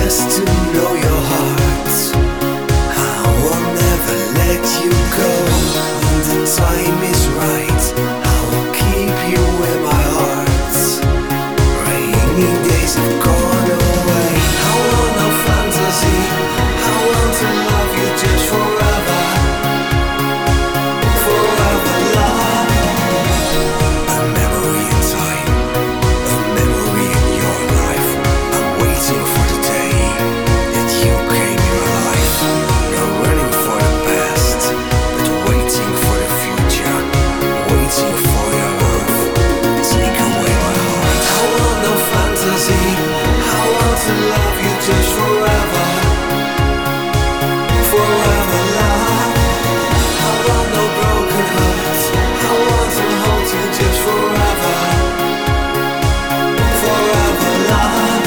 just to know your heart. I will never let you go. When the time is right, I will keep you in my heart. Rainy days have gone away. I want no fantasy. I want to love you just forever. Forever love. A memory in time, a memory in your life. I'm waiting for the day that you came in my life. Not running for the past, but waiting for the future. Waiting for your love. Take away my heart. I want no fantasy. I want to love you just forever. Forever love. I want no broken hearts. I want to hold you just forever. Forever love.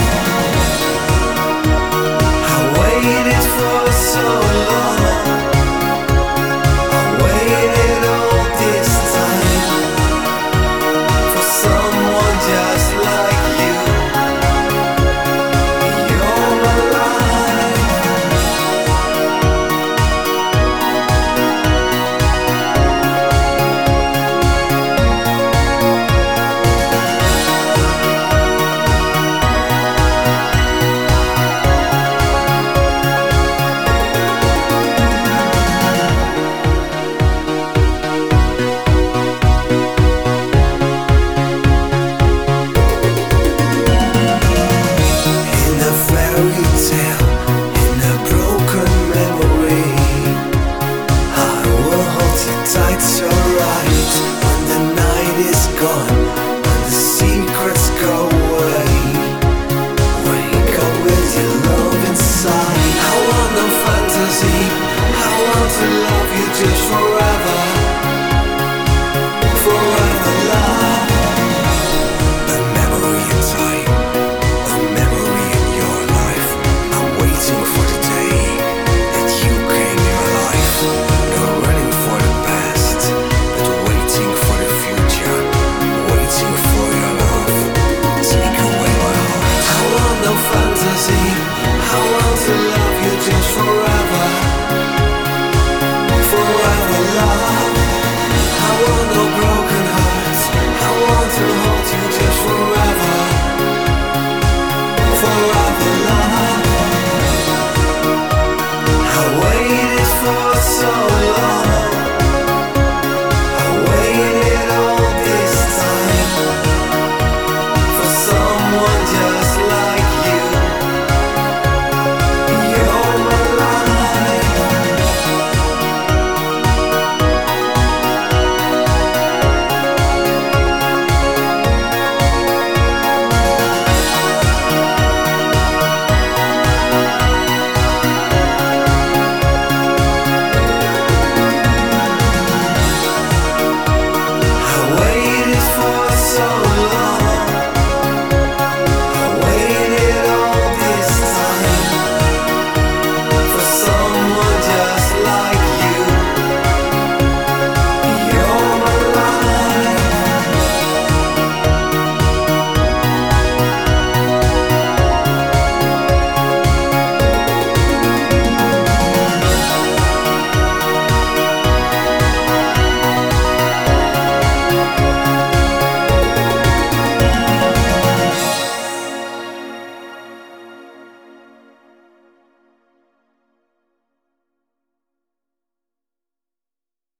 I waited for so long. I waited all this time for someone just like you. You're my life. In a fairy tale, in a broken memory, I will hold you tight so right. When the night is gone, when the secrets go away, wake up with your love inside. I want no fantasy. I want to love you just forever.